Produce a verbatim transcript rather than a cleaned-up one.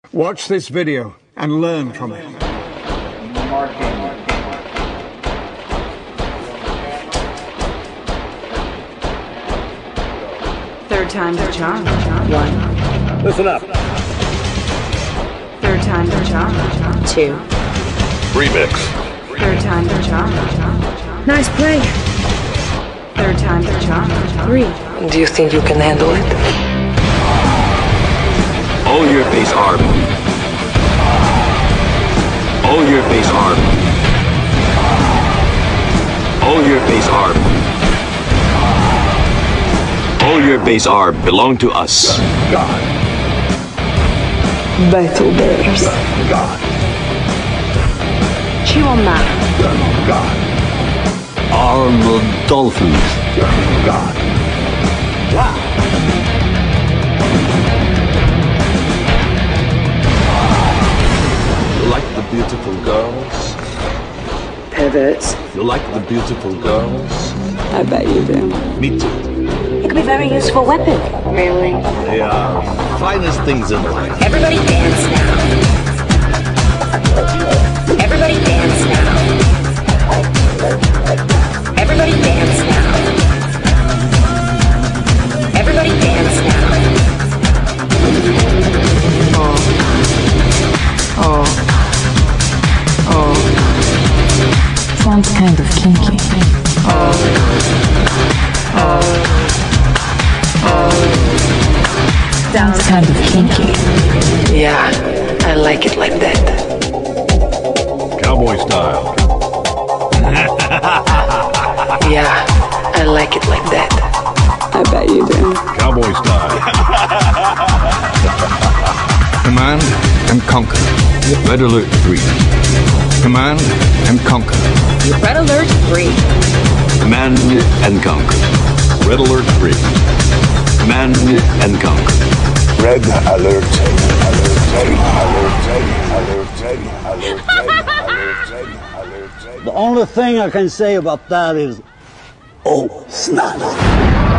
Watch this video and learn from it. Third time's a charm. One. Listen up. Third time's a charm. Two. Remix. Third time's a charm. Nice play. Third time's a charm. Three. Do you think you can handle it? All your base arm. All your base arm. All your base arm. All your base arm belong to us. God. Battle bears. God. Chew on that. God. Armored dolphins. God. Wow. You like the beautiful girls? Perverts. You like the beautiful girls? I bet you do. Me too. It could be a very useful weapon. Really? They are finest things in life. Everybody dance now. Everybody dance now. Everybody dance now. Everybody dance now. Oh. Oh. Oh. Sounds kind of kinky. Oh. Oh. Sounds kind of kinky. Yeah, I like it like that. Cowboy style. Yeah, I like it like that. I bet you do. Cowboy style. Command and conquer. Red Alert three. Command and conquer. Red Alert three. Command and conquer. Red Alert three. Command and conquer. Red Alert. Alert. Alert. Alert. Alert. Alert. The only thing I can say about that is, oh, snap.